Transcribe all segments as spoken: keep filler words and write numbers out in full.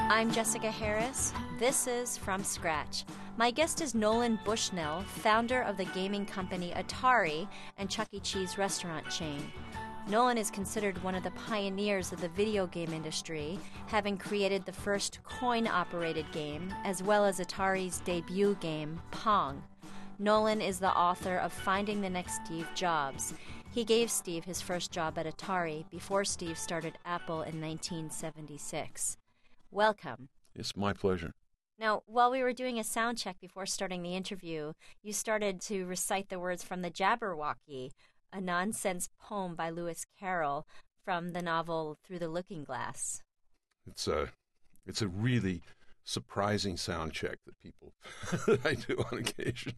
I'm Jessica Harris. This is From Scratch. My guest is Nolan Bushnell, founder of the gaming company Atari and Chuck E. Cheese restaurant chain. Nolan is considered one of the pioneers of the video game industry, having created the first coin-operated game, as well as Atari's debut game, Pong. Nolan is the author of Finding the Next Steve Jobs. He gave Steve his first job at Atari before Steve started Apple in nineteen seventy-six. Welcome. It's my pleasure. Now, while we were doing a sound check before starting the interview, you started to recite the words from the Jabberwocky, a nonsense poem by Lewis Carroll from the novel Through the Looking Glass. It's a, it's a really surprising sound check that people that I do on occasion.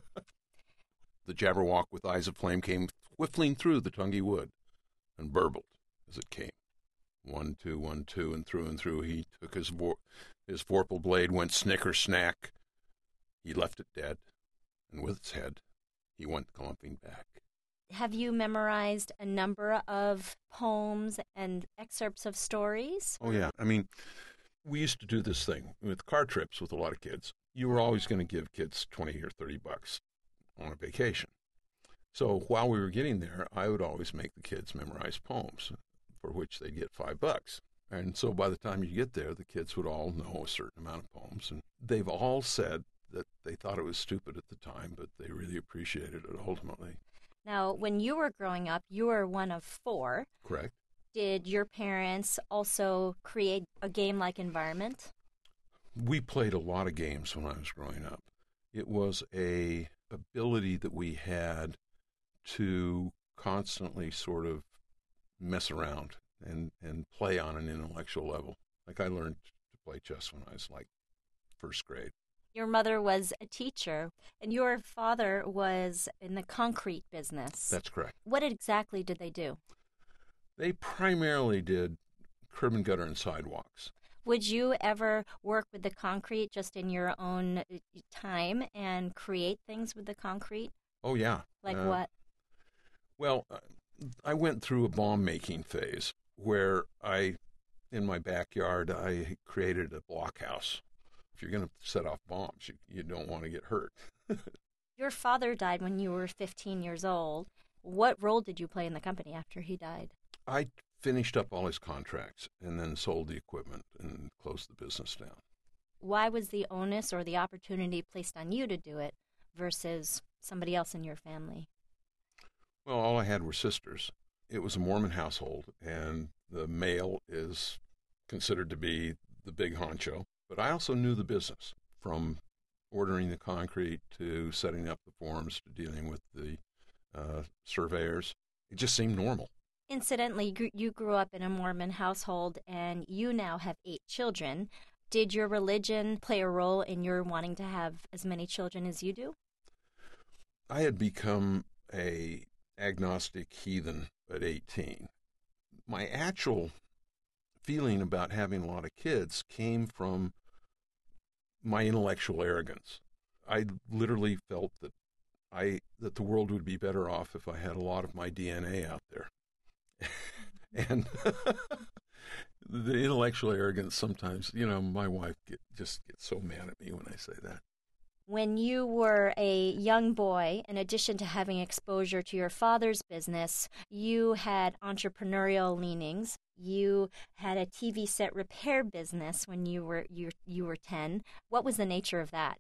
The Jabberwock with eyes of flame came whiffling through the Tungy wood and burbled as it came. One, two, one, two, and through and through he took his vor- his vorpal blade, went snicker snack. He left it dead, and with its head, he went clumping back. Have you memorized a number of poems and excerpts of stories? Oh, yeah. I mean, we used to do this thing with car trips with a lot of kids. You were always going to give kids twenty or thirty bucks on a vacation. So while we were getting there, I would always make the kids memorize poems, for which they'd get five bucks. And so by the time you get there, the kids would all know a certain amount of poems. And they've all said that they thought it was stupid at the time, but they really appreciated it ultimately. Now, when you were growing up, you were one of four. Correct. Did your parents also create a game-like environment? We played a lot of games when I was growing up. It was a ability that we had to constantly sort of mess around and, and play on an intellectual level. Like I learned to play chess when I was like first grade. Your mother was a teacher, and your father was in the concrete business. That's correct. What exactly did they do? They primarily did curb and gutter and sidewalks. Would you ever work with the concrete just in your own time and create things with the concrete? Oh, yeah. Like uh, what? Well, uh, I went through a bomb-making phase where I, in my backyard, I created a blockhouse. If you're going to set off bombs, you, you don't want to get hurt. Your father died when you were fifteen years old. What role did you play in the company after he died? I finished up all his contracts and then sold the equipment and closed the business down. Why was the onus or the opportunity placed on you to do it versus somebody else in your family? Well, all I had were sisters. It was a Mormon household, and the male is considered to be the big honcho. But I also knew the business, from ordering the concrete to setting up the forms to dealing with the uh, surveyors. It just seemed normal. Incidentally, you grew up in a Mormon household, and you now have eight children. Did your religion play a role in your wanting to have as many children as you do? I had become a agnostic heathen at eighteen. My actual feeling about having a lot of kids came from my intellectual arrogance. I literally felt that I that the world would be better off if I had a lot of my D N A out there. And the intellectual arrogance sometimes, you know, my wife get, just gets so mad at me when I say that. When you were a young boy, in addition to having exposure to your father's business, you had entrepreneurial leanings. You had a T V set repair business when you were you, you were ten. What was the nature of that?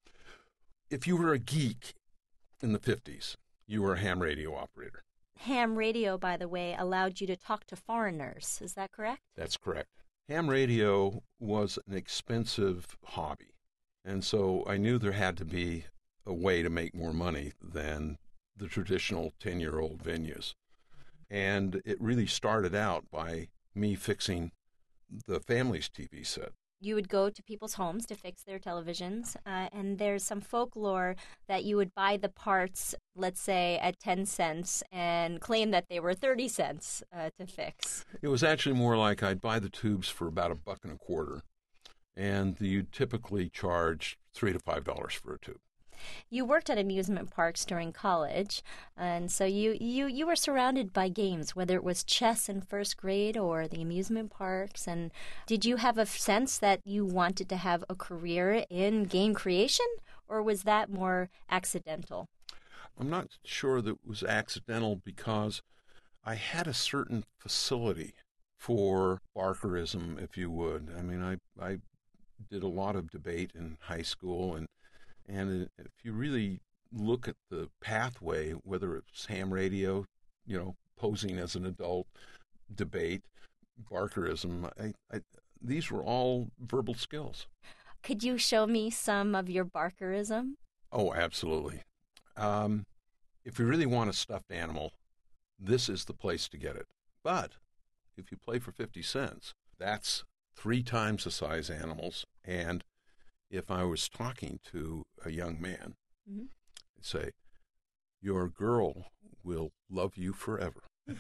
If you were a geek in the fifties, you were a ham radio operator. Ham radio, by the way, allowed you to talk to foreigners. Is that correct? That's correct. Ham radio was an expensive hobby. And so I knew there had to be a way to make more money than the traditional ten-year-old venues. And it really started out by me fixing the family's T V set. You would go to people's homes to fix their televisions, uh, and there's some folklore that you would buy the parts, let's say, at ten cents and claim that they were thirty cents uh, to fix. It was actually more like I'd buy the tubes for about a buck and a quarter, and you typically charge three to five dollars for a tube. You worked at amusement parks during college, and so you, you, you were surrounded by games, whether it was chess in first grade or the amusement parks. And did you have a sense that you wanted to have a career in game creation, or was that more accidental? I'm not sure that it was accidental because I had a certain facility for Barkerism, if you would. I mean, I, I did a lot of debate in high school, and and if you really look at the pathway, whether it's ham radio, you know, posing as an adult, debate, Barkerism, I, I, these were all verbal skills. Could you show me some of your Barkerism? Oh, absolutely. Um, if you really want a stuffed animal, this is the place to get it. But if you play for fifty cents, that's three times the size animals. And if I was talking to a young man, mm-hmm. I'd say, your girl will love you forever.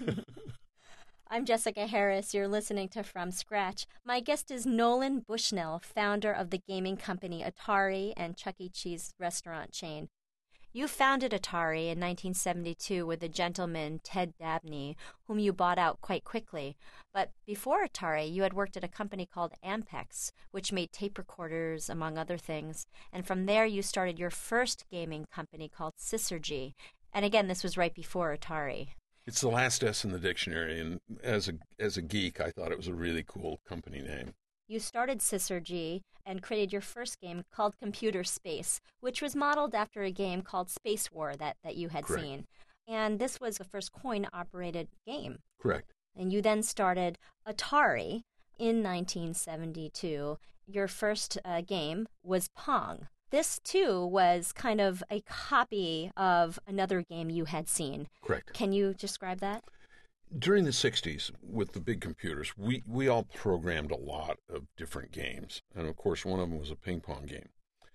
I'm Jessica Harris. You're listening to From Scratch. My guest is Nolan Bushnell, founder of the gaming company Atari and Chuck E. Cheese restaurant chain. You founded Atari in nineteen seventy-two with a gentleman, Ted Dabney, whom you bought out quite quickly. But before Atari, you had worked at a company called Ampex, which made tape recorders, among other things. And from there, you started your first gaming company called Sysergy. And again, this was right before Atari. It's the last S in the dictionary, and as a as a geek, I thought it was a really cool company name. You started Sysergy and created your first game called Computer Space, which was modeled after a game called Space War that, that you had Correct. seen. And this was the first coin-operated game. Correct. And you then started Atari in nineteen seventy-two. Your first uh, game was Pong. This, too, was kind of a copy of another game you had seen. Correct. Can you describe that? During the sixties, with the big computers, we, we all programmed a lot of different games. And, of course, one of them was a ping pong game.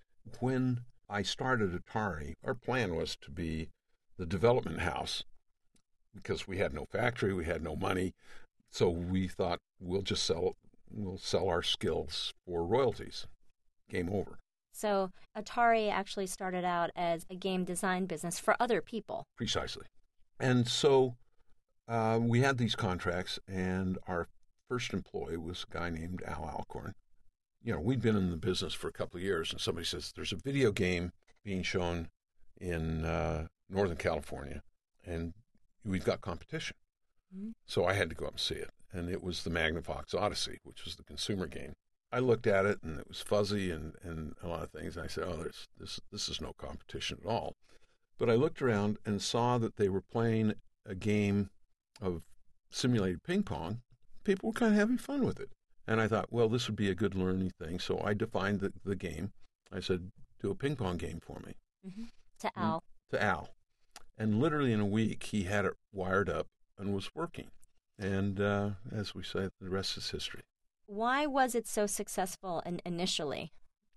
When I started Atari, our plan was to be the development house because we had no factory, we had no money. So we thought we'll just sell, we'll sell our skills for royalties. Game over. So Atari actually started out as a game design business for other people. Precisely. And so uh, we had these contracts, and our first employee was a guy named Al Alcorn. You know, we'd been in the business for a couple of years, and somebody says, there's a video game being shown in uh, Northern California, and we've got competition. Mm-hmm. So I had to go up and see it, and it was the Magnavox Odyssey, which was the consumer game. I looked at it, and it was fuzzy and, and a lot of things. And I said, oh, there's, this this is no competition at all. But I looked around and saw that they were playing a game of simulated ping pong. People were kind of having fun with it. And I thought, well, this would be a good learning thing. So I defined the, the game. I said, do a ping pong game for me. Mm-hmm. To Al. To Al. And literally in a week, he had it wired up and was working. And uh, as we say, the rest is history. Why was it so successful in, initially?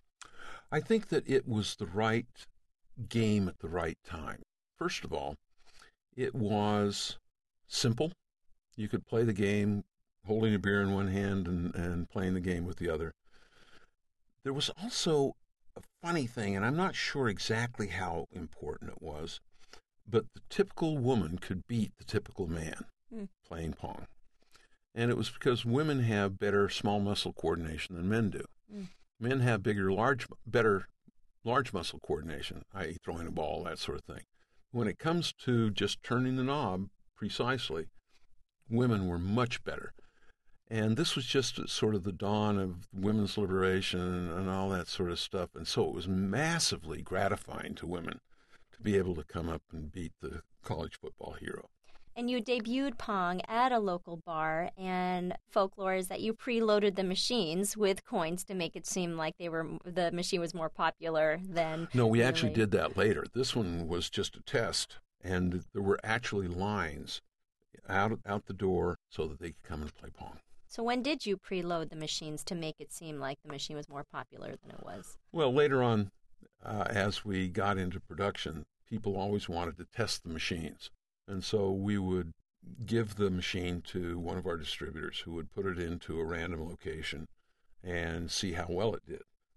I think that it was the right game at the right time. First of all, it was simple. You could play the game holding a beer in one hand and, and playing the game with the other. There was also a funny thing, and I'm not sure exactly how important it was, but the typical woman could beat the typical man mm. playing Pong. And it was because women have better small muscle coordination than men do. Mm. Men have bigger, large, better large muscle coordination, that is throwing a ball, that sort of thing. When it comes to just turning the knob precisely, women were much better. And this was just sort of the dawn of women's liberation and, and all that sort of stuff. And so it was massively gratifying to women to be able to come up and beat the college football hero. And you debuted Pong at a local bar, and folklore is that you preloaded the machines with coins to make it seem like they were the machine was more popular than... No, we really. actually did that later. This one was just a test, and there were actually lines out out the door so that they could come and play Pong. So when did you preload the machines to make it seem like the machine was more popular than it was? Well, later on, uh, as we got into production, people always wanted to test the machines. And so we would give the machine to one of our distributors who would put it into a random location and see how well it did.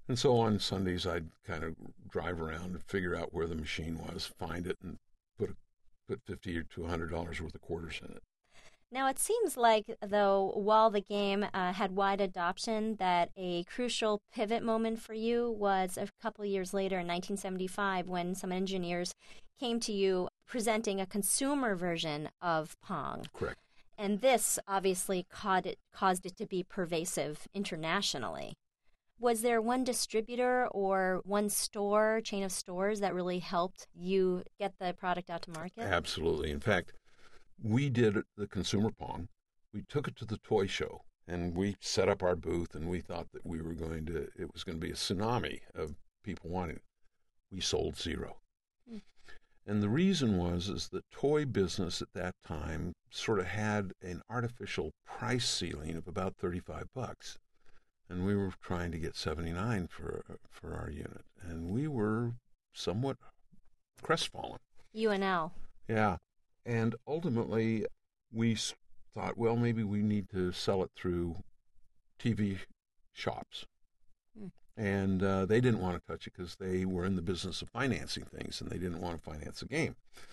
And so on Sundays, I'd kind of drive around and figure out where the machine was, find it, and put a, put fifty or to a hundred dollars worth of quarters in it. Now, it seems like, though, while the game uh, had wide adoption, that a crucial pivot moment for you was a couple years later in nineteen seventy-five when some engineers came to you presenting a consumer version of Pong. Correct. And this obviously caused it, caused it to be pervasive internationally. Was there one distributor or one store, chain of stores, that really helped you get the product out to market? Absolutely. In fact, we did the consumer Pong. We took it to the toy show, and we set up our booth, and we thought that we were going to, it was going to be a tsunami of people wanting it. We sold zero. Hmm. And the reason was is the toy business at that time sort of had an artificial price ceiling of about thirty-five bucks. And we were trying to get seventy-nine for for our unit. And we were somewhat crestfallen. U N L. Yeah. And ultimately, we thought, well, maybe we need to sell it through T V shops. Hmm. And uh, they didn't want to touch it because they were in the business of financing things, and they didn't want to finance the game.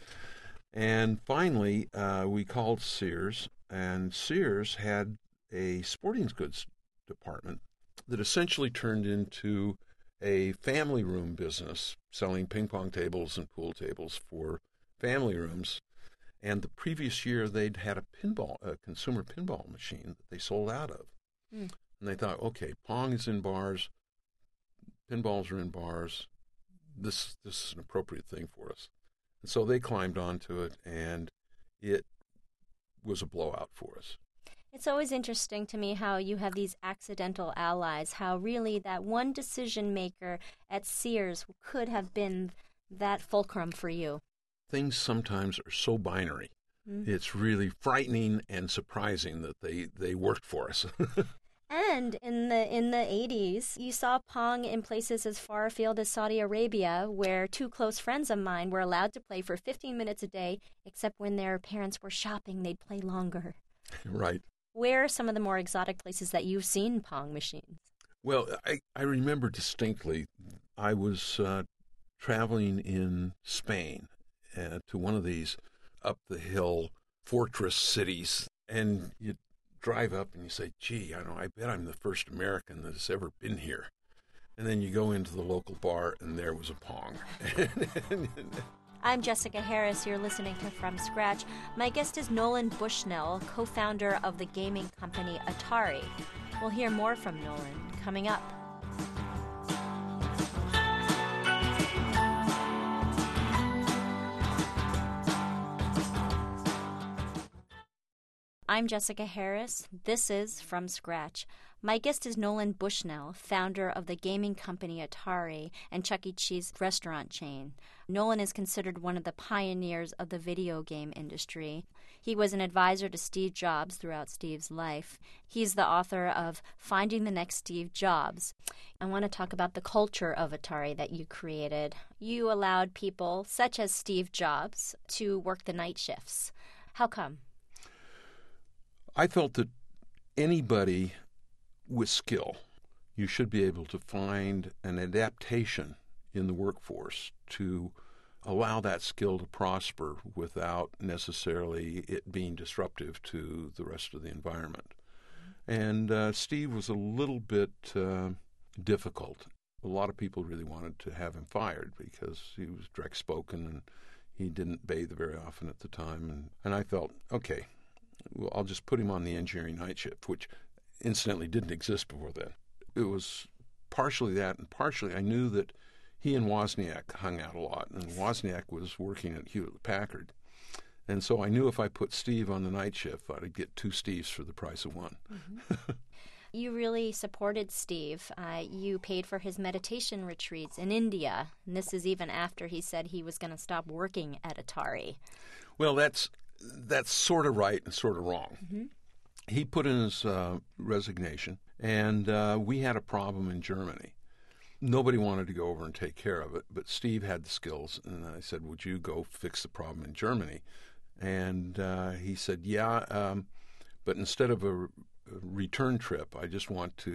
And finally, uh, we called Sears, and Sears had a sporting goods department that essentially turned into a family room business, selling ping pong tables and pool tables for family rooms. And the previous year, they'd had a pinball, a consumer pinball machine that they sold out of. Mm. And they thought, okay, Pong is in bars, pinballs are in bars. This this is an appropriate thing for us. And so they climbed onto it, and it was a blowout for us. It's always interesting to me how you have these accidental allies, how really that one decision maker at Sears could have been that fulcrum for you. Things sometimes are so binary. Mm-hmm. It's really frightening and surprising that they, they worked for us. And in the in the eighties, you saw Pong in places as far afield as Saudi Arabia, where two close friends of mine were allowed to play for fifteen minutes a day, except when their parents were shopping, they'd play longer. Right. Where are some of the more exotic places that you've seen Pong machines? Well, I, I remember distinctly, I was uh, traveling in Spain uh, to one of these up-the-hill fortress cities, and you drive up and you say, gee, I don't know, I bet I'm the first American that has ever been here. And then you go into the local bar, and there was a Pong. I'm Jessica Harris. You're listening to From Scratch. My guest is Nolan Bushnell, co-founder of the gaming company Atari. We'll hear more from Nolan coming up. I'm Jessica Harris. This is From Scratch. My guest is Nolan Bushnell, founder of the gaming company Atari and Chuck E. Cheese restaurant chain. Nolan is considered one of the pioneers of the video game industry. He was an advisor to Steve Jobs throughout Steve's life. He's the author of Finding the Next Steve Jobs. I want to talk about the culture of Atari that you created. You allowed people, such as Steve Jobs, to work the night shifts. How come? I felt that anybody with skill, you should be able to find an adaptation in the workforce to allow that skill to prosper without necessarily it being disruptive to the rest of the environment. And uh, Steve was a little bit uh, difficult. A lot of people really wanted to have him fired because he was direct-spoken and he didn't bathe very often at the time. And, and I felt, okay, well, I'll just put him on the engineering night shift, which incidentally didn't exist before then. It was partially that, and partially I knew that he and Wozniak hung out a lot, and Wozniak was working at Hewlett-Packard. And so I knew if I put Steve on the night shift, I'd get two Steves for the price of one. Mm-hmm. You really supported Steve. Uh, you paid for his meditation retreats in India, and this is even after he said he was going to stop working at Atari. Well, that's that's sort of right and sort of wrong. Mm-hmm. He put in his uh, resignation, and uh, we had a problem in Germany. Nobody wanted to go over and take care of it, but Steve had the skills, and I said, would you go fix the problem in Germany? And uh, he said, yeah, um, but instead of a, a return trip, I just want to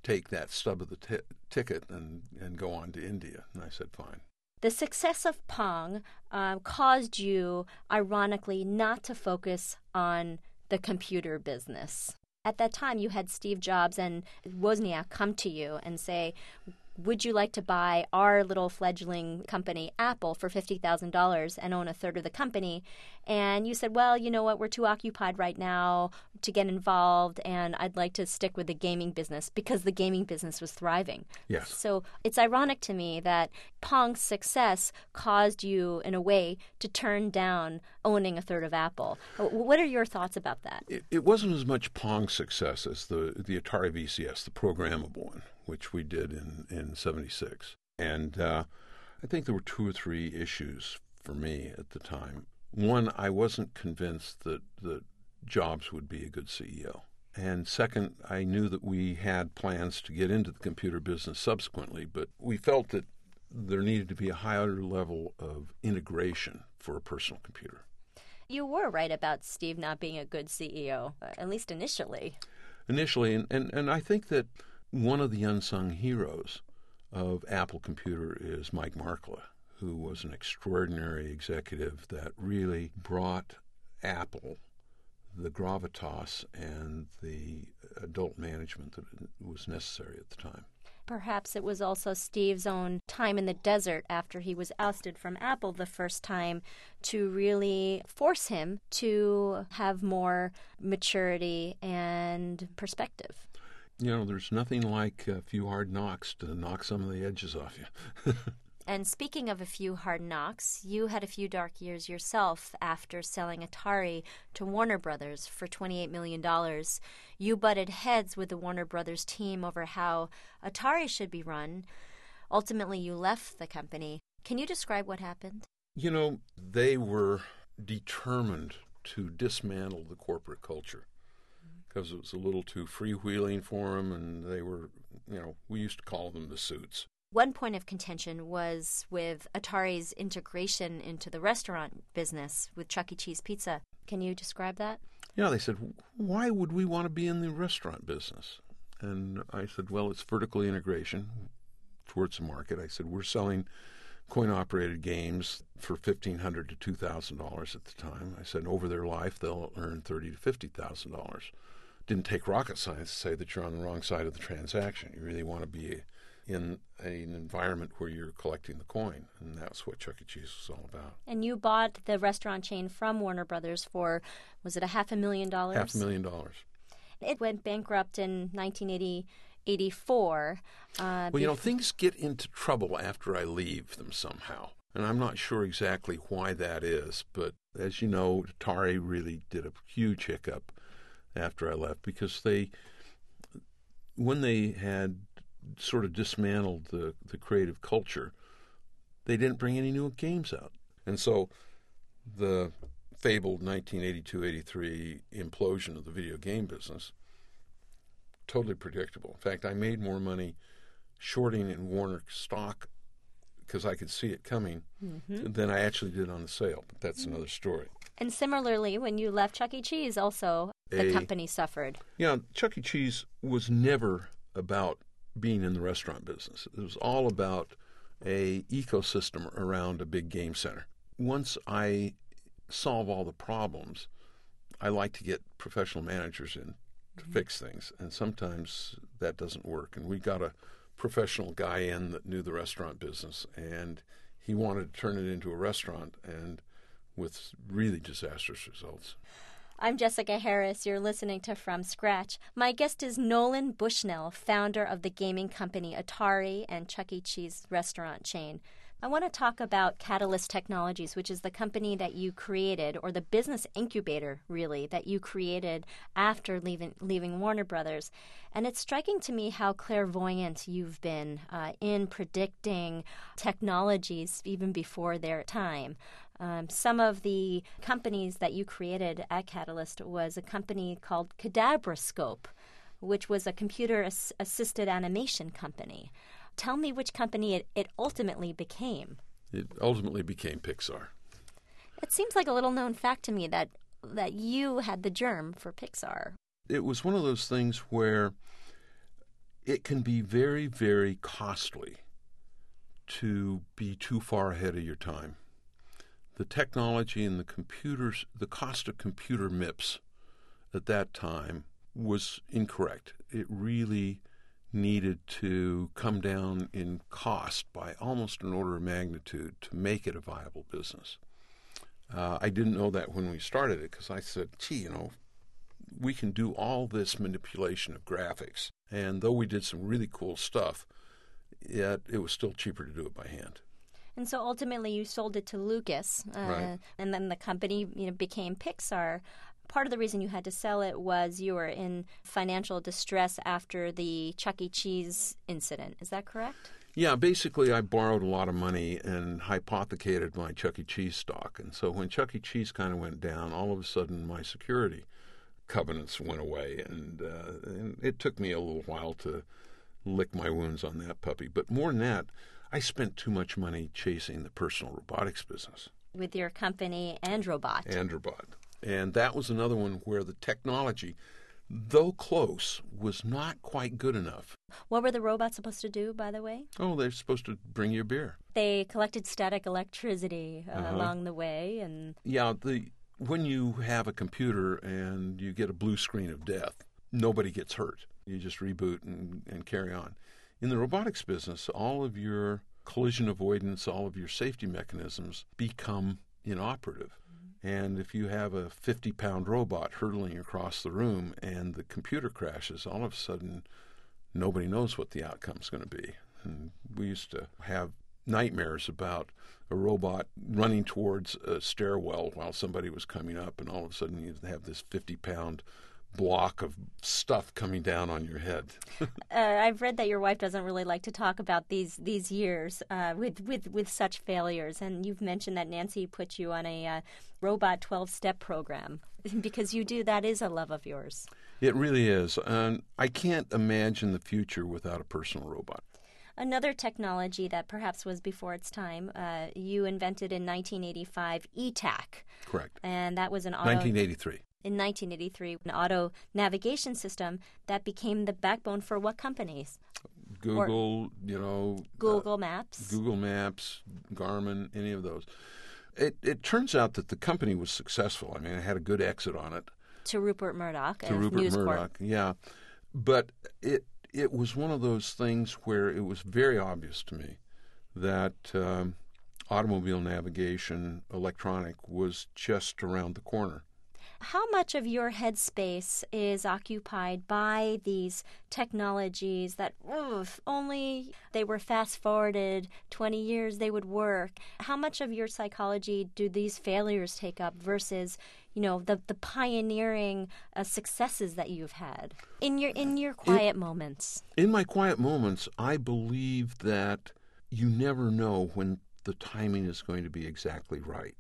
take that stub of the t- ticket and, and go on to India. And I said, fine. The success of Pong uh, caused you, ironically, not to focus on the computer business. At that time, you had Steve Jobs and Wozniak come to you and say, would you like to buy our little fledgling company, Apple, for fifty thousand dollars and own a third of the company? And you said, well, you know what, we're too occupied right now to get involved, and I'd like to stick with the gaming business because the gaming business was thriving. Yes. So it's ironic to me that Pong's success caused you, in a way, to turn down owning a third of Apple. What are your thoughts about that? It, it wasn't as much Pong's success as the, the Atari V C S, the programmable one, which we did in, in seventy-six. And uh, I think there were two or three issues for me at the time. One, I wasn't convinced that, that Jobs would be a good C E O. And second, I knew that we had plans to get into the computer business subsequently, but we felt that there needed to be a higher level of integration for a personal computer. You were right about Steve not being a good C E O, at least initially. Initially, and, and, and I think that one of the unsung heroes of Apple Computer is Mike Markkula, who was an extraordinary executive that really brought Apple the gravitas and the adult management that was necessary at the time. Perhaps it was also Steve's own time in the desert after he was ousted from Apple the first time to really force him to have more maturity and perspective. You know, there's nothing like a few hard knocks to knock some of the edges off you. And speaking of a few hard knocks, you had a few dark years yourself after selling Atari to Warner Brothers for twenty-eight million dollars. You butted heads with the Warner Brothers team over how Atari should be run. Ultimately, you left the company. Can you describe what happened? You know, they were determined to dismantle the corporate culture because it was a little too freewheeling for them, and they were, you know, we used to call them the suits. One point of contention was with Atari's integration into the restaurant business with Chuck E. Cheese Pizza. Can you describe that? Yeah, they said, why would we want to be in the restaurant business? And I said, well, it's vertical integration towards the market. I said, we're selling coin-operated games for fifteen hundred dollars to two thousand dollars at the time. I said, over their life, they'll earn thirty thousand to fifty thousand dollars. Didn't take rocket science to say that you're on the wrong side of the transaction. You really want to be in an environment where you're collecting the coin, and that's what Chuck E. Cheese was all about. And you bought the restaurant chain from Warner Brothers for, was it a half a million dollars? Half a million dollars. It went bankrupt in nineteen eighty-four. Uh, well, you know, things get into trouble after I leave them somehow, and I'm not sure exactly why that is, but as you know, Atari really did a huge hiccup after I left because they, when they had sort of dismantled the, the creative culture, they didn't bring any new games out. And so the fabled nineteen eighty-two eighty-three implosion of the video game business, totally predictable. In fact, I made more money shorting in Warner stock because I could see it coming mm-hmm. than I actually did on the sale. But that's mm-hmm. another story. And similarly, when you left Chuck E. Cheese, also the a, company suffered. Yeah, Chuck E. Cheese was never about being in the restaurant business. It was all about a ecosystem around a big game center. Once I solve all the problems, I like to get professional managers in to mm-hmm. fix things, and sometimes that doesn't work. And we got a professional guy in that knew the restaurant business, and he wanted to turn it into a restaurant, and with really disastrous results. I'm Jessica Harris. You're listening to From Scratch. My guest is Nolan Bushnell, founder of the gaming company Atari and Chuck E. Cheese restaurant chain. I want to talk about Catalyst Technologies, which is the company that you created, or the business incubator, really, that you created after leaving, leaving Warner Brothers. And it's striking to me how clairvoyant you've been uh, in predicting technologies even before their time. Um, some of the companies that you created at Catalyst was a company called Cadabroscope, which was a computer-assisted animation company. Tell me which company it, it ultimately became. It ultimately became Pixar. It seems like a little-known fact to me that, that you had the germ for Pixar. It was one of those things where it can be very, very costly to be too far ahead of your time. The technology and the computers, the cost of computer M I Ps at that time was incorrect. It really needed to come down in cost by almost an order of magnitude to make it a viable business. Uh, I didn't know that when we started it because I said, gee, you know, we can do all this manipulation of graphics. And though we did some really cool stuff, yet it was still cheaper to do it by hand. And so ultimately you sold it to Lucas, uh, right. and then the company you know, became Pixar. Part of the reason you had to sell it was you were in financial distress after the Chuck E. Cheese incident. Is that correct? Yeah, basically I borrowed a lot of money and hypothecated my Chuck E. Cheese stock. And so when Chuck E. Cheese kind of went down, all of a sudden my security covenants went away. And, uh, and it took me a little while to lick my wounds on that puppy. But more than that, I spent too much money chasing the personal robotics business. With your company, Androbot. Androbot. And that was another one where the technology, though close, was not quite good enough. What were the robots supposed to do, by the way? Oh, they're supposed to bring you beer. They collected static electricity uh, uh-huh. along the way. and Yeah, the when you have a computer and you get a blue screen of death, nobody gets hurt. You just reboot and, and carry on. In the robotics business, all of your collision avoidance, all of your safety mechanisms become inoperative. And if you have a fifty-pound robot hurtling across the room and the computer crashes, all of a sudden nobody knows what the outcome's going to be. And we used to have nightmares about a robot running towards a stairwell while somebody was coming up, and all of a sudden you have this fifty-pound block of stuff coming down on your head. uh, I've read that your wife doesn't really like to talk about these these years uh, with, with, with such failures, and you've mentioned that Nancy put you on a uh, robot twelve-step program because you do. That is a love of yours. It really is. And I can't imagine the future without a personal robot. Another technology that perhaps was before its time, uh, you invented in nineteen eighty-five E T A C. Correct. And that was an auto... nineteen eighty-three. In nineteen eighty-three, an auto navigation system that became the backbone for what companies? Google, or you know... Google uh, Maps. Google Maps, Garmin, any of those. It, it turns out that the company was successful. I mean, it had a good exit on it. To Rupert Murdoch. To Rupert News Murdoch, Corp. yeah. But it it was one of those things where it was very obvious to me that um, automobile navigation, electronic, was just around the corner. How much of your headspace is occupied by these technologies that, oof, only they were fast-forwarded twenty years, they would work? How much of your psychology do these failures take up versus, you know, the, the pioneering uh, successes that you've had in your in your quiet in, moments? In my quiet moments, I believe that you never know when the timing is going to be exactly right.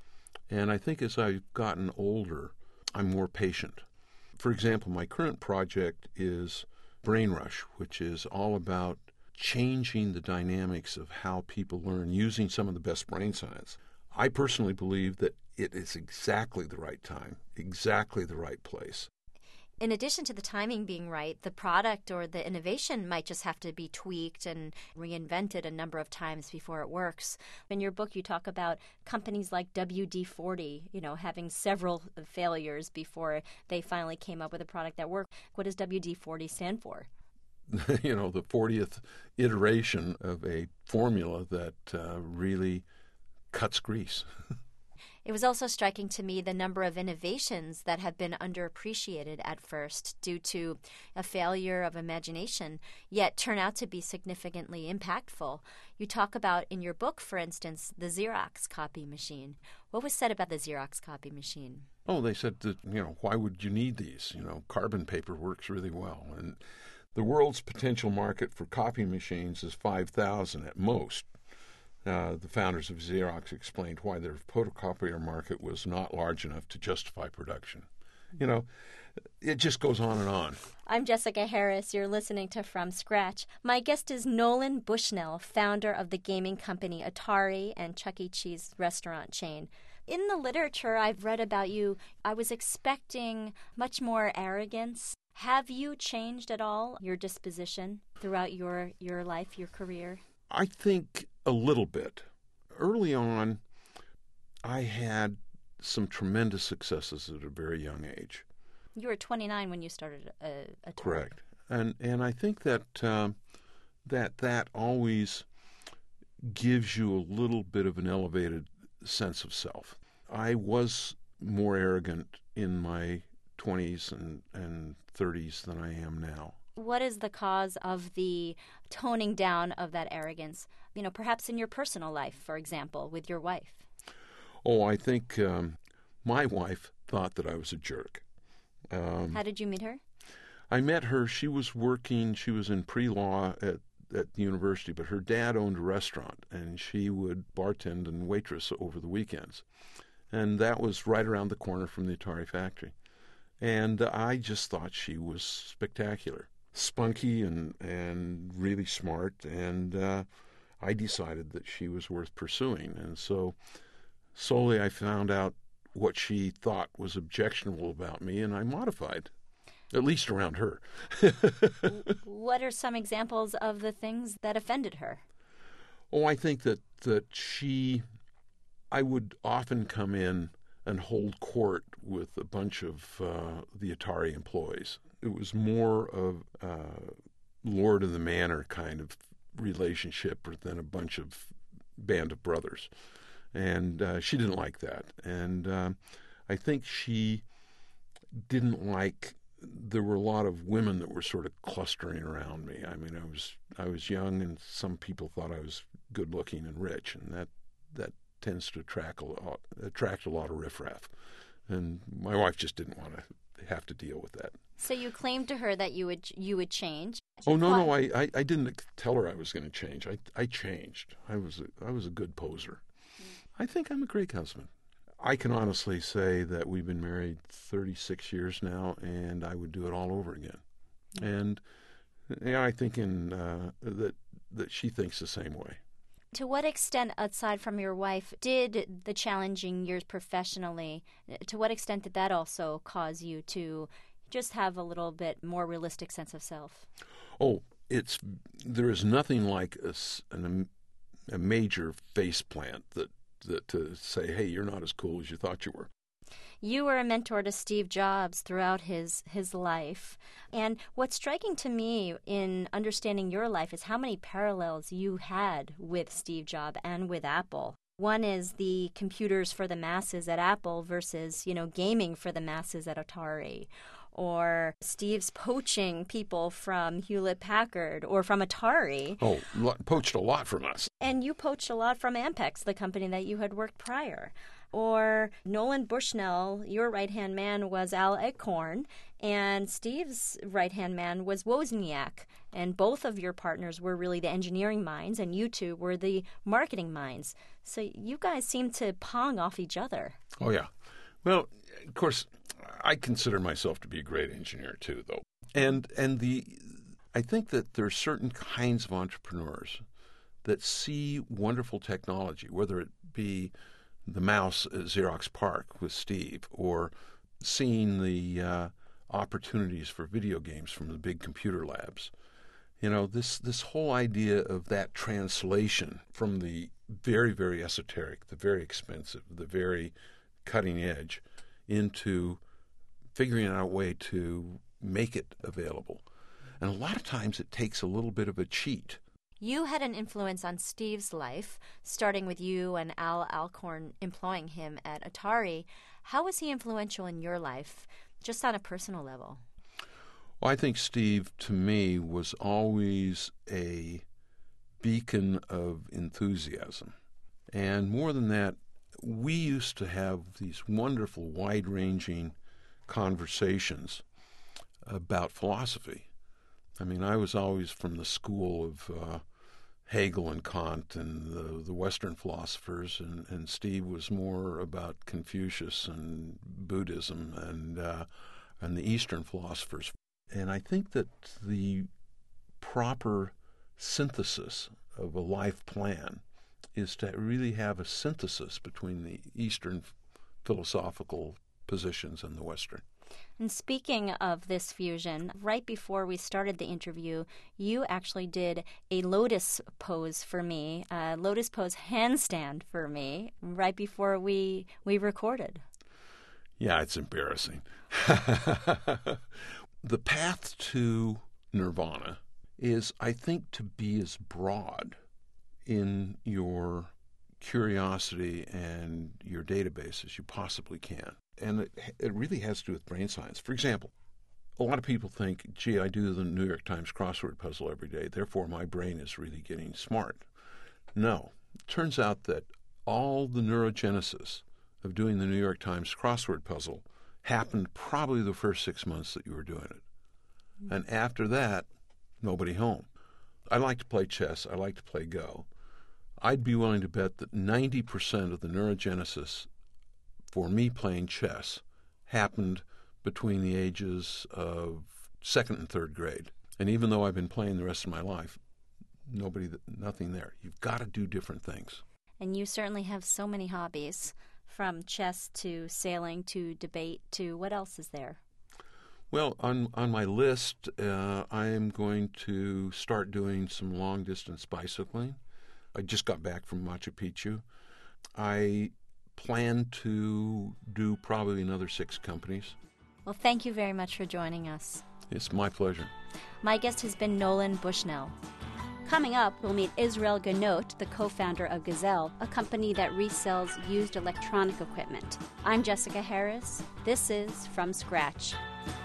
And I think as I've gotten older, I'm more patient. For example, my current project is BrainRush, which is all about changing the dynamics of how people learn using some of the best brain science. I personally believe that it is exactly the right time, exactly the right place. In addition to the timing being right, the product or the innovation might just have to be tweaked and reinvented a number of times before it works. In your book, you talk about companies like W D forty, you know, having several failures before they finally came up with a product that worked. What does W D forty stand for? You know, the fortieth iteration of a formula that uh, really cuts grease. It was also striking to me the number of innovations that have been underappreciated at first due to a failure of imagination, yet turn out to be significantly impactful. You talk about in your book, for instance, the Xerox copy machine. What was said about the Xerox copy machine? Oh, they said that, you know, why would you need these? You know, carbon paper works really well. And the world's potential market for copy machines is five thousand at most. Uh, the founders of Xerox explained why their photocopier market was not large enough to justify production. You know, it just goes on and on. I'm Jessica Harris. You're listening to From Scratch. My guest is Nolan Bushnell, founder of the gaming company Atari and Chuck E. Cheese restaurant chain. In the literature I've read about you, I was expecting much more arrogance. Have you changed at all your disposition throughout your, your life, your career? I think a little bit. Early on, I had some tremendous successes at a very young age. You were twenty-nine when you started a, a tour. Correct. And and I think that um, that that always gives you a little bit of an elevated sense of self. I was more arrogant in my twenties and, and thirties than I am now. What is the cause of the toning down of that arrogance? You know, perhaps in your personal life, for example, with your wife. Oh, I think um, my wife thought that I was a jerk. Um, How did you meet her? I met her. She was working. She was in pre-law at, at the university, but her dad owned a restaurant, and she would bartend and waitress over the weekends. And that was right around the corner from the Atari factory. And I just thought she was spectacular, spunky and, and really smart, and uh, I decided that she was worth pursuing. And so slowly I found out what she thought was objectionable about me, and I modified, at least around her. What are some examples of the things that offended her? Oh, I think that, that she, I would often come in and hold court with a bunch of uh, the Atari employees. It was more of a Lord of the Manor kind of relationship than a bunch of band of brothers. And uh, she didn't like that. And uh, I think she didn't like, there were a lot of women that were sort of clustering around me. I mean, I was I was young, and some people thought I was good looking and rich, and that that tends to attract a lot, attract a lot of riffraff. And my wife just didn't want to have to deal with that. So you claimed to her that you would you would change. Oh no, no, I, I, I didn't tell her I was going to change. I I changed. I was a, I was a good poser. I think I'm a great husband. I can honestly say that we've been married thirty-six years now, and I would do it all over again. And yeah, I think in, uh, that that she thinks the same way. To what extent, aside from your wife, did the challenging years professionally, to what extent did that also cause you to just have a little bit more realistic sense of self? Oh, it's there is nothing like a, an, a major face plant that That to say, hey, you're not as cool as you thought you were. You were a mentor to Steve Jobs throughout his, his life. And what's striking to me in understanding your life is how many parallels you had with Steve Jobs and with Apple. One is the computers for the masses at Apple versus, you know, gaming for the masses at Atari. Or Steve's poaching people from Hewlett-Packard or from Atari. Oh, poached a lot from us. And you poached a lot from Ampex, the company that you had worked prior. Or Nolan Bushnell, your right-hand man was Al Elkhorn, and Steve's right-hand man was Wozniak. And both of your partners were really the engineering minds, and you two were the marketing minds. So you guys seem to pong off each other. Oh, yeah. Well, of course, I consider myself to be a great engineer too, though. And and the I think that there are certain kinds of entrepreneurs that see wonderful technology, whether it be the mouse at Xerox PARC with Steve, or seeing the uh, opportunities for video games from the big computer labs. You know, this this whole idea of that translation from the very, very esoteric, the very expensive, the very cutting edge, into figuring out a way to make it available. And a lot of times it takes a little bit of a cheat. You had an influence on Steve's life, starting with you and Al Elkhorn employing him at Atari. How was he influential in your life, just on a personal level? Well, I think Steve, to me, was always a beacon of enthusiasm. And more than that, we used to have these wonderful, wide-ranging conversations about philosophy. I mean, I was always from the school of uh, Hegel and Kant and the, the Western philosophers, and, and Steve was more about Confucius and Buddhism and uh, and the Eastern philosophers. And I think that the proper synthesis of a life plan is to really have a synthesis between the Eastern philosophical positions and the Western. And speaking of this fusion, right before we started the interview, you actually did a lotus pose for me, a lotus pose handstand for me, right before we, we recorded. Yeah, it's embarrassing. The path to nirvana is, I think, to be as broad in your curiosity and your database as you possibly can. And it, it really has to do with brain science. For example, a lot of people think, gee, I do the New York Times crossword puzzle every day, therefore my brain is really getting smart. No. It turns out that all the neurogenesis of doing the New York Times crossword puzzle happened probably the first six months that you were doing it. And after that, nobody home. I like to play chess. I like to play Go. I'd be willing to bet that ninety percent of the neurogenesis for me playing chess happened between the ages of second and third grade. And even though I've been playing the rest of my life, nobody, nothing there. You've got to do different things. And you certainly have so many hobbies, from chess to sailing to debate to what else is there? Well, on on my list, uh, I am going to start doing some long-distance bicycling. I just got back from Machu Picchu. I plan to do probably another six companies. Well, thank you very much for joining us. It's my pleasure. My guest has been Nolan Bushnell. Coming up, we'll meet Israel Ganot, the co-founder of Gazelle, a company that resells used electronic equipment. I'm Jessica Harris. This is From Scratch.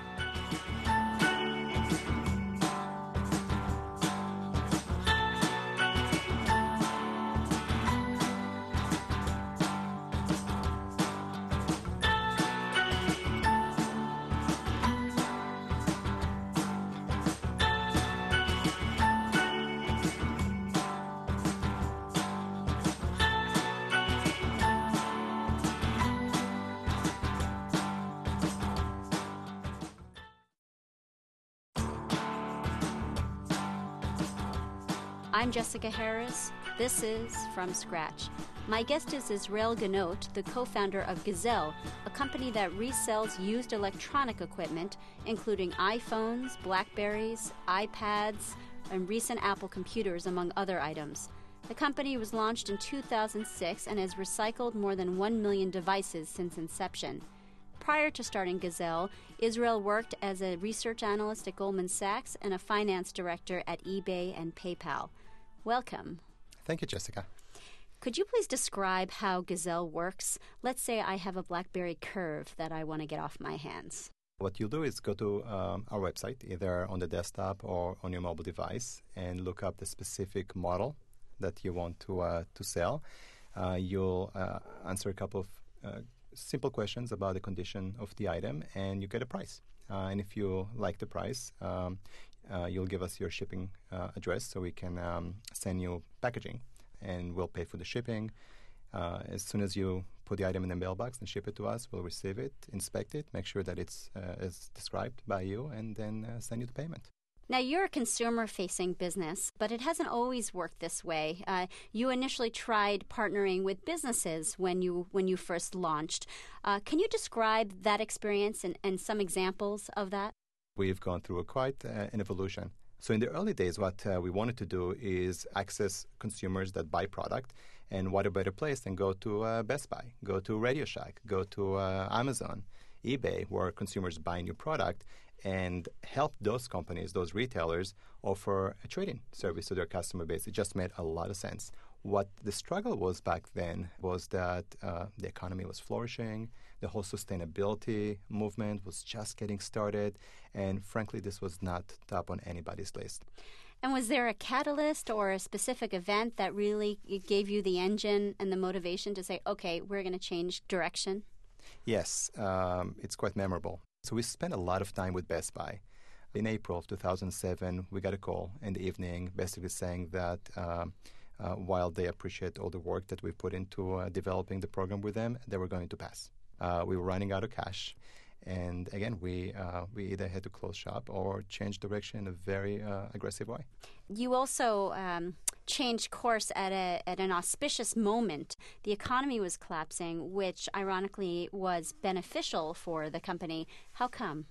I'm Jessica Harris. This is From Scratch. My guest is Israel Ganot, the co-founder of Gazelle, a company that resells used electronic equipment, including iPhones, Blackberries, iPads, and recent Apple computers, among other items. The company was launched in two thousand six and has recycled more than one million devices since inception. Prior to starting Gazelle, Israel worked as a research analyst at Goldman Sachs and a finance director at eBay and PayPal. Welcome. Thank you, Jessica. Could you please describe how Gazelle works? Let's say I have a BlackBerry Curve that I want to get off my hands. What you'll do is go to um, our website, either on the desktop or on your mobile device, and look up the specific model that you want to uh, to sell. Uh, you'll uh, answer a couple of uh, simple questions about the condition of the item, and you get a price. Uh, and if you like the price, um, uh, you'll give us your shipping uh, address so we can um, send you packaging, and we'll pay for the shipping. Uh, as soon as you put the item in the mailbox and ship it to us, we'll receive it, inspect it, make sure that it's uh, as described by you, and then uh, send you the payment. Now, you're a consumer-facing business, but it hasn't always worked this way. Uh, you initially tried partnering with businesses when you when you first launched. Uh, can you describe that experience and, and some examples of that? We've gone through a quite uh, an evolution. So in the early days, what uh, we wanted to do is access consumers that buy product, and what a better place than go to uh, Best Buy, go to Radio Shack, go to uh, Amazon, eBay, where consumers buy new product, and help those companies, those retailers, offer a trade-in service to their customer base. It just made a lot of sense. What the struggle was back then was that uh, the economy was flourishing, the whole sustainability movement was just getting started, and frankly, this was not top on anybody's list. And was there a catalyst or a specific event that really gave you the engine and the motivation to say, okay, we're going to change direction? Yes, um, it's quite memorable. So we spent a lot of time with Best Buy. In April of two thousand seven, we got a call in the evening basically saying that um, uh, while they appreciate all the work that we put into uh, developing the program with them, they were going to pass. Uh, we were running out of cash, And again, we uh, we either had to close shop or change direction in a very uh, aggressive way. You also um, changed course at a at an auspicious moment. The economy was collapsing, which ironically was beneficial for the company. How come?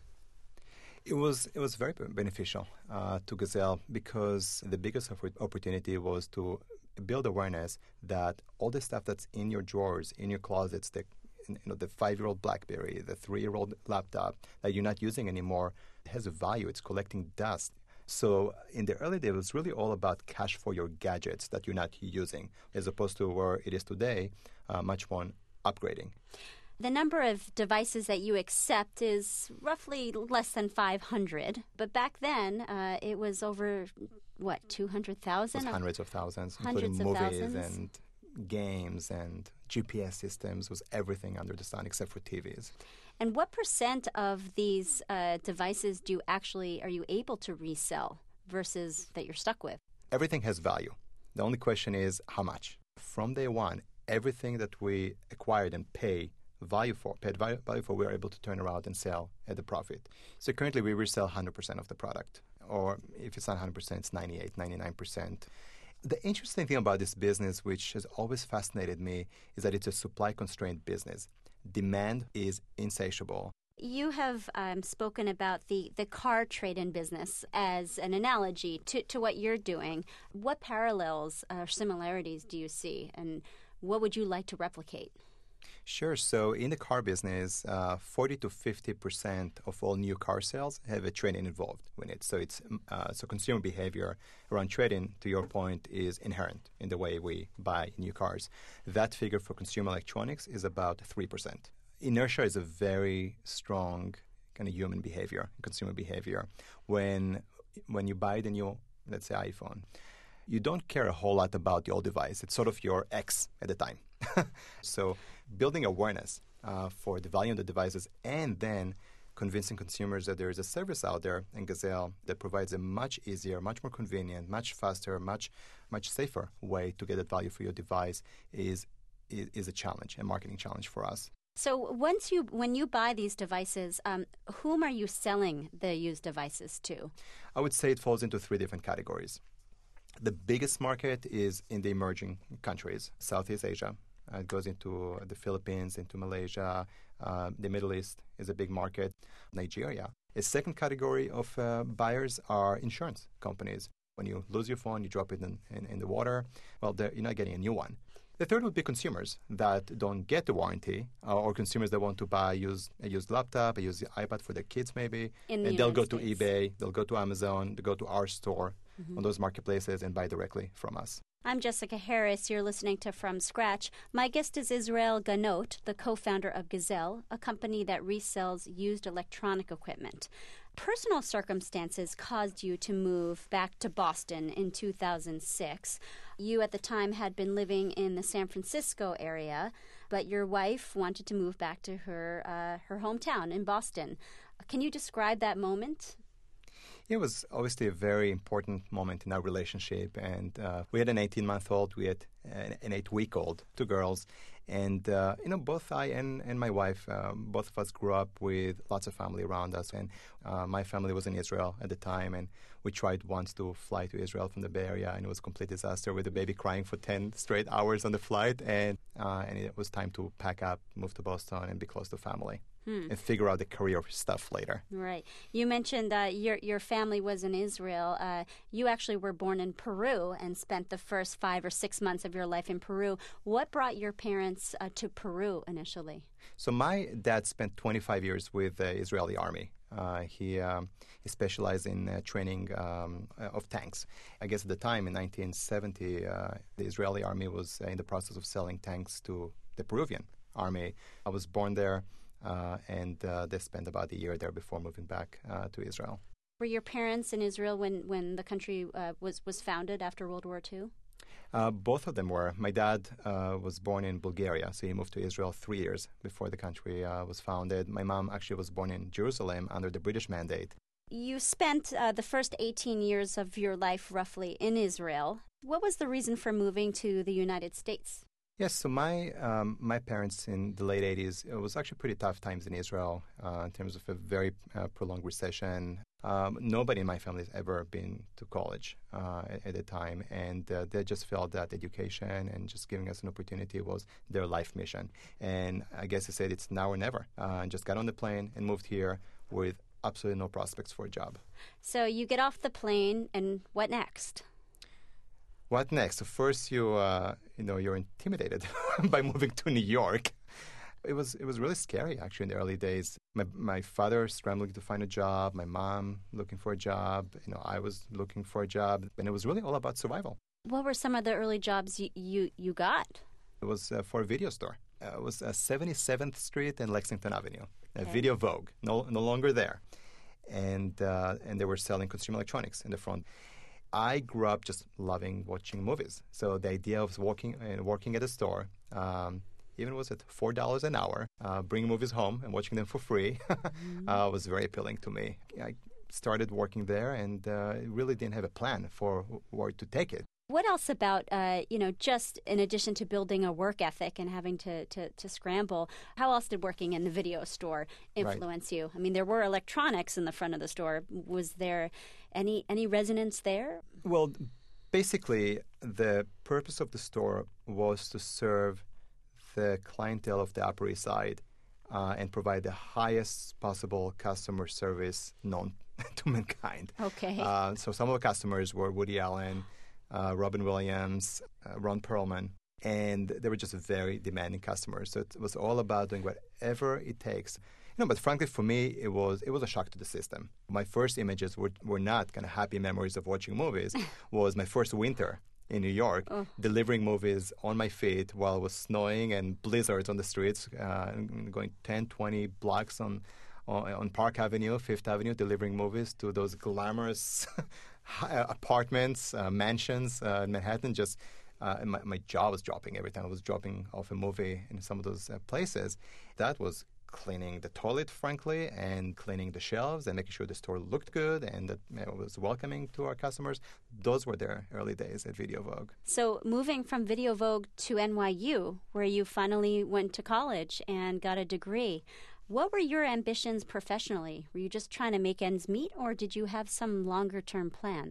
It was it was very beneficial uh, to Gazelle because the biggest opportunity was to build awareness that all the stuff that's in your drawers, in your closets, the you know the five-year-old BlackBerry, the three-year-old laptop that you're not using anymore, has a value. It's collecting dust. So in the early days, it was really all about cash for your gadgets that you're not using, as opposed to where it is today, uh, much more upgrading. The number of devices that you accept is roughly less than five hundred. But back then, uh, it was over, what, two hundred thousand? Hundreds of thousands, Hundreds including of movies thousands. and games and G P S systems, was everything under the sun except for T Vs. And what percent of these uh, devices do you actually, are you able to resell versus that you're stuck with? Everything has value. The only question is how much. From day one, everything that we acquired and pay value for, paid value, value for, we are able to turn around and sell at a profit. So currently we resell one hundred percent of the product. Or if it's not one hundred percent, it's ninety-eight, ninety-nine percent. The interesting thing about this business, which has always fascinated me, is that it's a supply-constrained business. Demand is insatiable. You have um, spoken about the, the car trade-in business as an analogy to, to what you're doing. What parallels or similarities do you see, and what would you like to replicate? Sure. So in the car business, uh, forty to fifty percent of all new car sales have a trade-in involved in it. So it's uh, so consumer behavior around trade-in, to your point, is inherent in the way we buy new cars. That figure for consumer electronics is about three percent. Inertia is a very strong kind of human behavior, consumer behavior. When when you buy the new, let's say, iPhone, you don't care a whole lot about the old device. It's sort of your ex at the time. So building awareness uh, for the value of the devices and then convincing consumers that there is a service out there in Gazelle that provides a much easier, much more convenient, much faster, much much safer way to get that value for your device is is, is a challenge, a marketing challenge for us. So once you, when you buy these devices, um, whom are you selling the used devices to? I would say it falls into three different categories. The biggest market is in the emerging countries, Southeast Asia. Uh, it goes into the Philippines, into Malaysia. Uh, the Middle East is a big market. Nigeria. A second category of uh, buyers are insurance companies. When you lose your phone, you drop it in, in, in the water, well, you're not getting a new one. The third would be consumers that don't get the warranty, uh, or consumers that want to buy use, a used laptop, a used iPad for their kids maybe. In the and they'll United go States. to eBay, they'll go to Amazon, they'll go to our store, Mm-hmm. on those marketplaces and buy directly from us. I'm Jessica Harris. You're listening to From Scratch. My guest is Israel Ganot, the co-founder of Gazelle, a company that resells used electronic equipment. Personal circumstances caused you to move back to Boston in two thousand six. You at the time had been living in the San Francisco area, but your wife wanted to move back to her uh, her hometown in Boston. Can you describe that moment? It was obviously a very important moment in our relationship, and uh, we had an eighteen-month-old, we had an, an eight-week-old, two girls, and uh, you know, both I and, and my wife, um, both of us grew up with lots of family around us, and uh, my family was in Israel at the time, and we tried once to fly to Israel from the Bay Area, and it was a complete disaster with the baby crying for ten straight hours on the flight, and uh, and it was time to pack up, move to Boston, and be close to family. Hmm. And figure out the career stuff later. Right. You mentioned uh, your your family was in Israel. Uh, you actually were born in Peru and spent the first five or six months of your life in Peru. What brought your parents uh, to Peru initially? So my dad spent twenty-five years with the Israeli army. Uh, he, um, he specialized in uh, training um, uh, of tanks. I guess at the time, in nineteen seventy, uh, the Israeli army was uh, in the process of selling tanks to the Peruvian army. I was born there. Uh, and uh, they spent about a year there before moving back uh, to Israel. Were your parents in Israel when, when the country uh, was, was founded after World War Two? Uh, both of them were. My dad uh, was born in Bulgaria, so he moved to Israel three years before the country uh, was founded. My mom actually was born in Jerusalem under the British mandate. You spent uh, the first eighteen years of your life roughly in Israel. What was the reason for moving to the United States? Yes, so my um, my parents in the late eighties, it was actually pretty tough times in Israel uh, in terms of a very uh, prolonged recession. Um, nobody in my family has ever been to college uh, at, at the time, and uh, they just felt that education and just giving us an opportunity was their life mission. And I guess I said it's now or never. Uh, and just got on the plane and moved here with absolutely no prospects for a job. So you get off the plane, and what next? What next? So first, you uh, you know you're intimidated by moving to New York. It was it was really scary actually in the early days. My my father scrambling to find a job, my mom looking for a job. You know, I was looking for a job, and it was really all about survival. What were some of the early jobs you you, you got? It was uh, for a video store. Uh, it was uh, seventy-seventh Street and Lexington Avenue. Uh, Okay. Video Vogue, no no longer there, and uh, and they were selling consumer electronics in the front. I grew up just loving watching movies. So the idea of working uh, working at a store, um, even was at four dollars an hour, uh, bringing movies home and watching them for free, mm-hmm. uh, was very appealing to me. I started working there and uh, really didn't have a plan for where to take it. What else about, uh, you know, just in addition to building a work ethic and having to, to, to scramble, how else did working in the video store influence right. you? I mean, there were electronics in the front of the store. Was there any any resonance there? Well, basically, the purpose of the store was to serve the clientele of the Upper East Side uh, and provide the highest possible customer service known to mankind. Okay. Uh, so some of the customers were Woody Allen, Uh, Robin Williams, uh, Ron Perlman, and they were just very demanding customers. So it was all about doing whatever it takes. You know, but frankly, for me, it was it was a shock to the system. My first images were were not kind of happy memories of watching movies. Was my first winter in New York, oh. delivering movies on my feet while it was snowing and blizzards on the streets, uh, going ten, twenty blocks on on Park Avenue, Fifth Avenue, delivering movies to those glamorous apartments, uh, mansions uh, in Manhattan. Just uh, my, my jaw was dropping every time I was dropping off a movie in some of those uh, places. That was cleaning the toilet, frankly, and cleaning the shelves and making sure the store looked good and that you know, was welcoming to our customers. Those were their early days at Video Vogue. So moving from Video Vogue to N Y U, where you finally went to college and got a degree, what were your ambitions professionally? Were you just trying to make ends meet, or did you have some longer-term plan?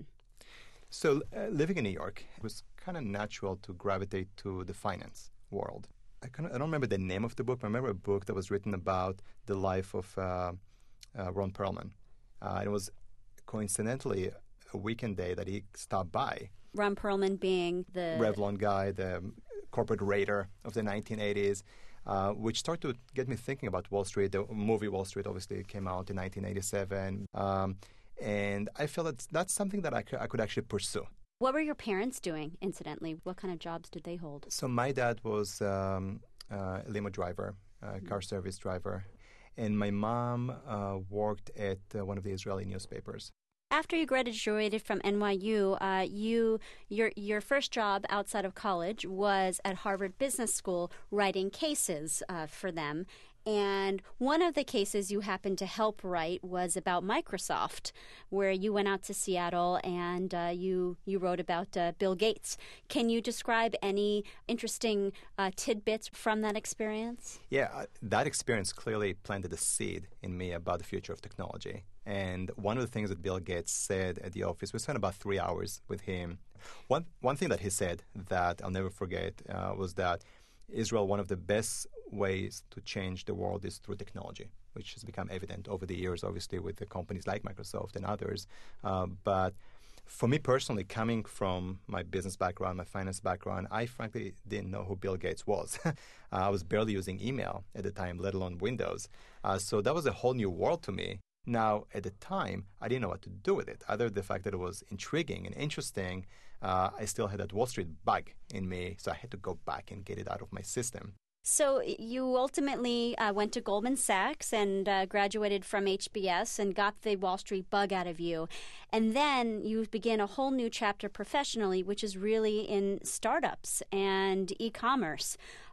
So uh, living in New York, it was kind of natural to gravitate to the finance world. I, kind of, I don't remember the name of the book, but I remember a book that was written about the life of uh, uh, Ron Perlman. Uh, it was coincidentally a weekend day that he stopped by. Ron Perlman being the... Revlon guy, the corporate raider of the nineteen eighties. Uh, which started to get me thinking about Wall Street. The movie Wall Street obviously came out in nineteen eighty-seven. Um, and I felt that that's something that I could, I could actually pursue. What were your parents doing, incidentally? What kind of jobs did they hold? So my dad was um, uh, a limo driver, a car service driver. And my mom uh, worked at uh, one of the Israeli newspapers. After you graduated from N Y U, uh, you your your first job outside of college was at Harvard Business School writing cases uh, for them. And one of the cases you happened to help write was about Microsoft, where you went out to Seattle and uh, you you wrote about uh, Bill Gates. Can you describe any interesting uh, tidbits from that experience? Yeah, uh, that experience clearly planted a seed in me about the future of technology. And one of the things that Bill Gates said at the office, we spent about three hours with him. One one thing that he said that I'll never forget uh, was that Israel, one of the best ways to change the world is through technology, which has become evident over the years, obviously, with the companies like Microsoft and others. Uh, but for me personally, coming from my business background, my finance background, I frankly didn't know who Bill Gates was. uh, I was barely using email at the time, let alone Windows. Uh, so that was a whole new world to me. Now, at the time, I didn't know what to do with it. Other than the fact that it was intriguing and interesting, uh, I still had that Wall Street bug in me, so I had to go back and get it out of my system. So you ultimately uh, went to Goldman Sachs and uh, graduated from H B S and got the Wall Street bug out of you. And then you begin a whole new chapter professionally, which is really in startups and e-commerce.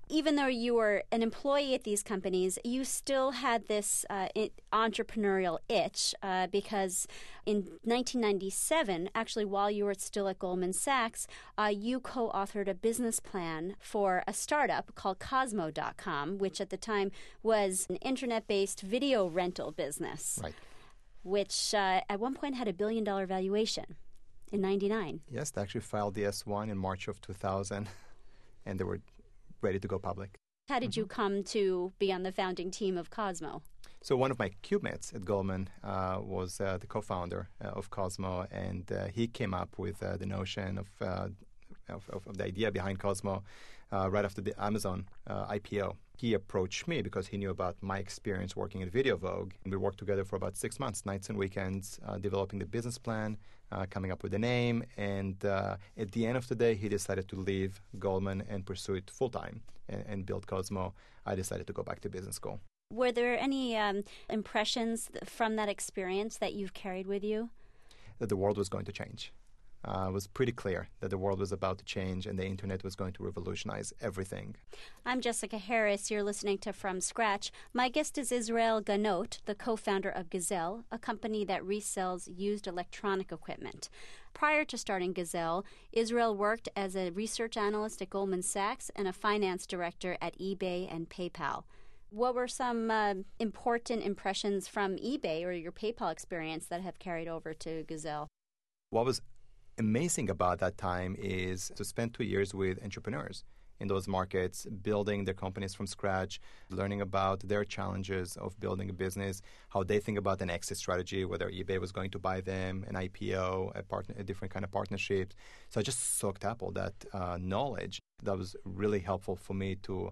Even though you were an employee at these companies, you still had this uh, it, entrepreneurial itch uh, because in nineteen ninety-seven, actually while you were still at Goldman Sachs, uh, you co-authored a business plan for a startup called Cosmo dot com, which at the time was an internet-based video rental business, Right. which uh, at one point had a billion-dollar valuation in ninety-nine. Yes, they actually filed the S one in March of two thousand, and they were ready to go public. How did mm-hmm. you come to be on the founding team of Cosmo? So one of my CubeMates at Goldman uh, was uh, the co-founder uh, of Cosmo, and uh, he came up with uh, the notion of, uh, of, of, of the idea behind Cosmo uh, right after the Amazon uh, I P O. He approached me because he knew about my experience working at Video Vogue. And we worked together for about six months, nights and weekends, uh, developing the business plan, uh, coming up with a name. And uh, at the end of the day, he decided to leave Goldman and pursue it full-time and, and build Cosmo. I decided to go back to business school. Were there any um, impressions from that experience that you've carried with you? That the world was going to change. Uh, it was pretty clear that the world was about to change and the internet was going to revolutionize everything. I'm Jessica Harris. You're listening to From Scratch. My guest is Israel Ganot, the co-founder of Gazelle, a company that resells used electronic equipment. Prior to starting Gazelle, Israel worked as a research analyst at Goldman Sachs and a finance director at eBay and PayPal. What were some uh, important impressions from eBay or your PayPal experience that have carried over to Gazelle? What was amazing about that time is to spend two years with entrepreneurs in those markets, building their companies from scratch, learning about their challenges of building a business, how they think about an exit strategy, whether eBay was going to buy them, an I P O, a, partner, a different kind of partnerships. So I just soaked up all that uh, knowledge. That was really helpful for me to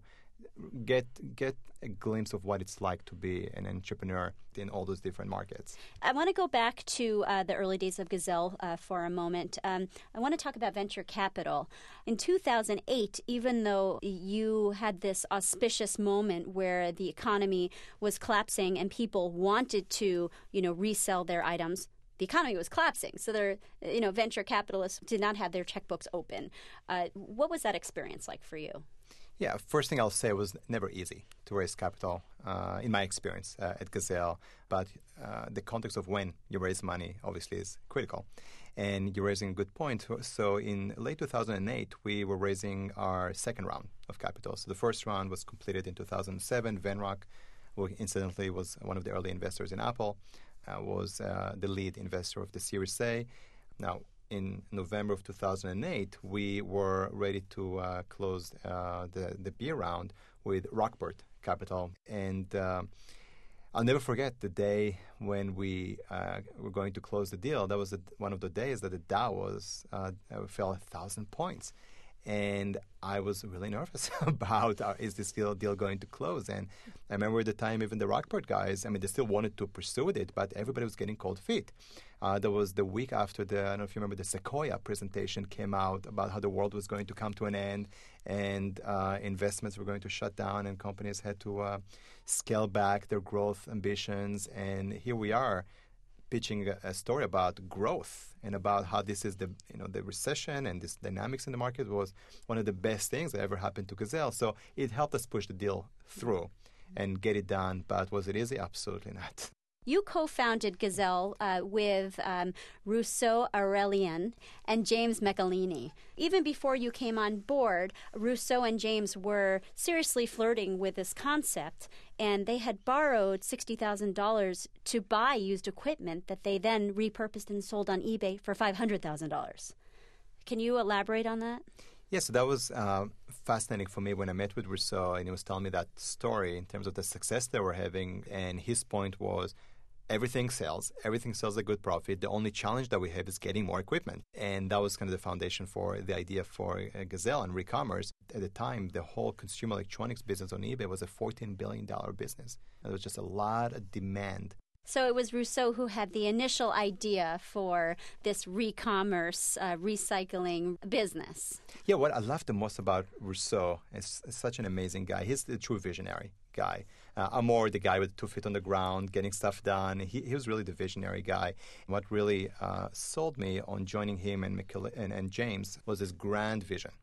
get get a glimpse of what it's like to be an entrepreneur in all those different markets. I want to go back to uh, the early days of Gazelle uh, for a moment. Um, I want to talk about venture capital. In two thousand eight, even though you had this auspicious moment where the economy was collapsing and people wanted to, you know, resell their items, the economy was collapsing. So their, you know, venture capitalists did not have their checkbooks open. Uh, what was that experience like for you? Yeah, first thing I'll say, it was never easy to raise capital, uh, in my experience uh, at Gazelle. But uh, the context of when you raise money obviously is critical. And you're raising a good point. So in late two thousand eight, we were raising our second round of capital. So the first round was completed in two thousand seven. Venrock, who incidentally was one of the early investors in Apple, uh, was uh, the lead investor of the Series A. Now, in November of two thousand eight, we were ready to uh, close uh, the, the B round with Rockport Capital. And uh, I'll never forget the day when we uh, were going to close the deal. That was the, one of the days that the Dow was uh, fell a thousand points. And I was really nervous about uh, is this deal, deal going to close. And I remember at the time, even the Rockport guys, I mean, they still wanted to pursue it, but everybody was getting cold feet. Uh, that was the week after the, I don't know if you remember, the Sequoia presentation came out about how the world was going to come to an end and uh, investments were going to shut down and companies had to uh, scale back their growth ambitions. And here we are, pitching a, a story about growth and about how this is the, you know, the recession and this dynamics in the market was one of the best things that ever happened to Gazelle. So it helped us push the deal through and get it done. But was it easy? Absolutely not. You co-founded Gazelle uh, with um, Rousseau Aurelian and James Michelini. Even before you came on board, Rousseau and James were seriously flirting with this concept, and they had borrowed sixty thousand dollars to buy used equipment that they then repurposed and sold on eBay for five hundred thousand dollars. Can you elaborate on that? Yes, so that was uh, fascinating for me when I met with Rousseau, and he was telling me that story in terms of the success they were having, and his point was, everything sells. Everything sells a good profit. The only challenge that we have is getting more equipment. And that was kind of the foundation for the idea for uh, Gazelle and Recommerce. At the time, the whole consumer electronics business on eBay was a fourteen billion dollars business. And there was just a lot of demand. So it was Rousseau who had the initial idea for this Recommerce uh, recycling business. Yeah, what I love the most about Rousseau is, is such an amazing guy. He's the true visionary guy. Uh, I'm more the guy with two feet on the ground, getting stuff done. He, he was really the visionary guy. What really uh, sold me on joining him and, McKill- and, and James was this grand vision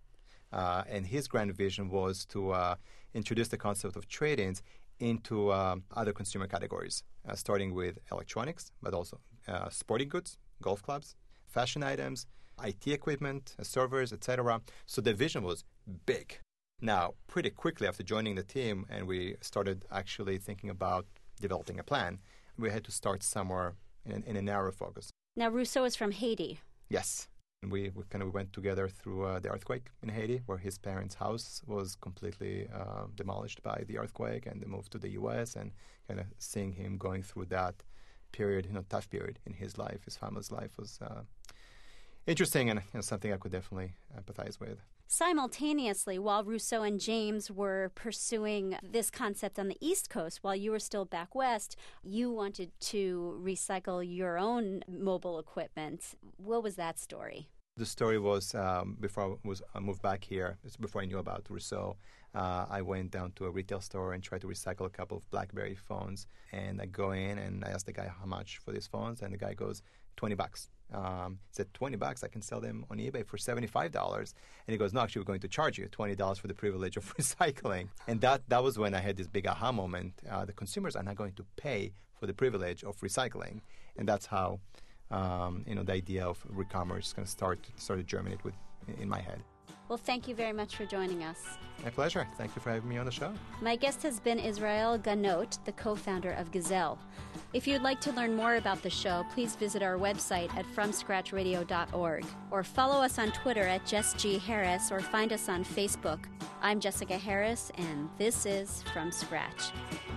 Uh, and his grand vision was to uh, introduce the concept of trade-ins into um, other consumer categories, uh, starting with electronics, but also uh, sporting goods, golf clubs, fashion items, I T equipment, uh, servers, et cetera. So the vision was big. Now, pretty quickly after joining the team and we started actually thinking about developing a plan, we had to start somewhere in, in a narrow focus. Now, Rousseau is from Haiti. Yes. And we, we kind of went together through uh, the earthquake in Haiti, where his parents' house was completely uh, demolished by the earthquake, and they moved to the U S and kind of seeing him going through that period, you know, tough period in his life, his family's life, was uh, interesting and you know, something I could definitely empathize with. Simultaneously, while Rousseau and James were pursuing this concept on the East Coast, while you were still back west, you wanted to recycle your own mobile equipment. What was that story? The story was um, before I, was, I moved back here, before I knew about Rousseau, uh, I went down to a retail store and tried to recycle a couple of BlackBerry phones. And I go in and I ask the guy how much for these phones, and the guy goes, twenty bucks. Um, he said, twenty bucks, I can sell them on eBay for seventy-five dollars. And he goes, no, actually, we're going to charge you twenty dollars for the privilege of recycling. And that, that was when I had this big aha moment. Uh, the consumers are not going to pay for the privilege of recycling. And that's how, um, you know, the idea of re-commerce kind of start, started to germinate with, in my head. Well, thank you very much for joining us. My pleasure. Thank you for having me on the show. My guest has been Israel Ganot, the co-founder of Gazelle. If you'd like to learn more about the show, please visit our website at from scratch radio dot org or follow us on Twitter at Jess G. Harris or find us on Facebook. I'm Jessica Harris, and this is From Scratch.